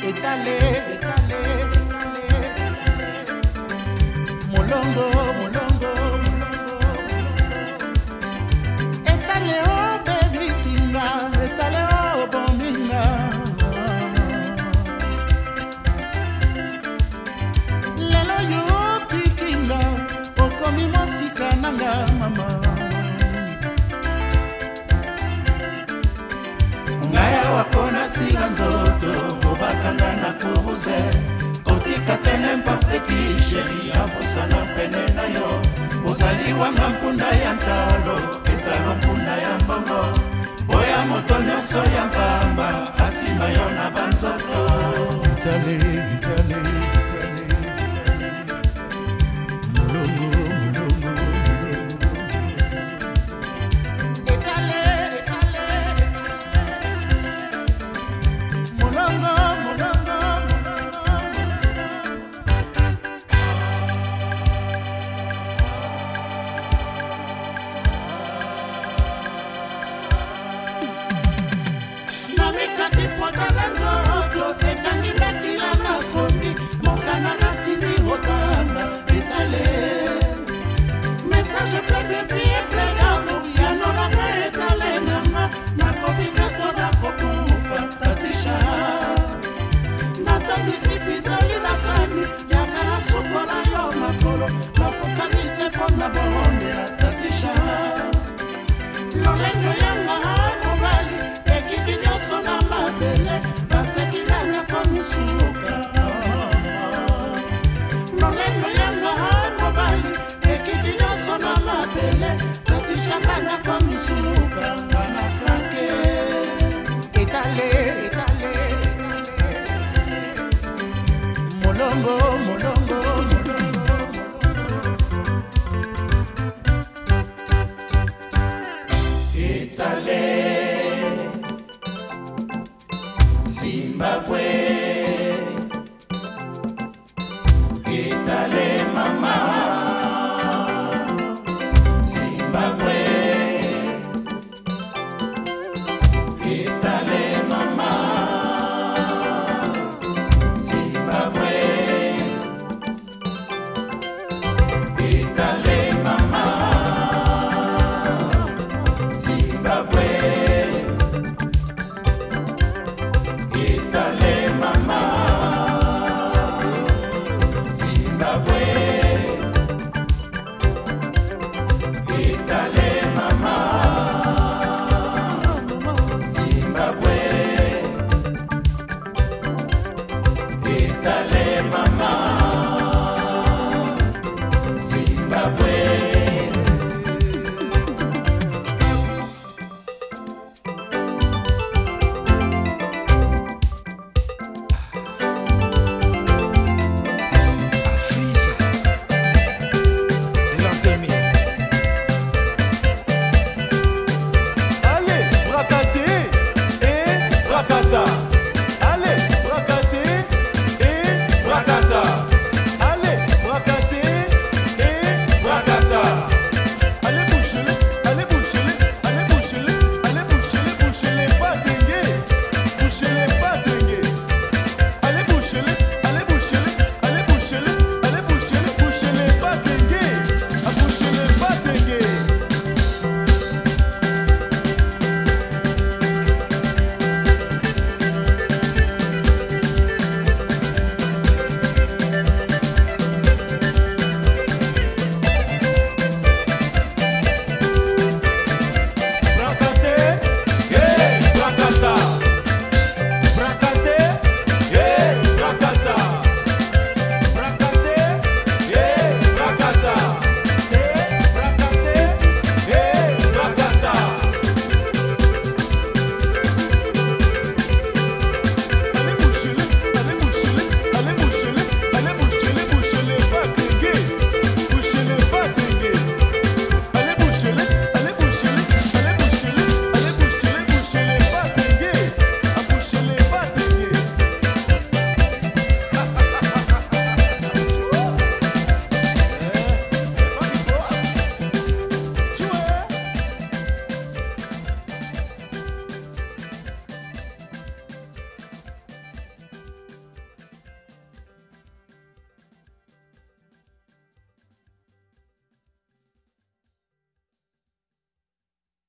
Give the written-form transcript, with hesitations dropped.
Étalé, étalé, molongo, molongo, étalé, oh baby singa, étalé, oh boninga. Lelo yo pikinga, okomi mosika nanga mama. Ngaya wakona sila nzoto, obakanga na kuruze. Kotika te n'importe qui, chéri, abosana pene na yo. Ozali wanga mpunda ya ntalo, etalo mpunda ya mbongo. Boya moto nyonso ya mpamba, asima yo na banzoto. Itale, itale, itale, molongo, molongo, molongo. Itale, itale, molongo, molongo, namikati potana nzoto, etangi makila na komi, mokana na tini otanga, itale. Message plein de vie et plein d'amour, yano na nga etale nanga, nakomi kato na kokufa tatisha. Natandisi pitali na sani, yakala suko na yo makolo, nafukanise fona bonde na tatisha. Lolengo yanga mobali, ekiki nyoso na mabele, baseki nanga kwa misuka. Lolengo yanga mobali, ekiki nyoso na mabele, tatisha nanga kwa misuka. Bana krake, etale, etale, molongo, molongo, molongo. Itale, Zimbabwe, Itale mama, Zimbabwe, Itale mama, Zimbabwe, Itale mama, Zimbabwe, Itale mama, Zimbabwe, Itale mama, Zimbabwe, Itale mama.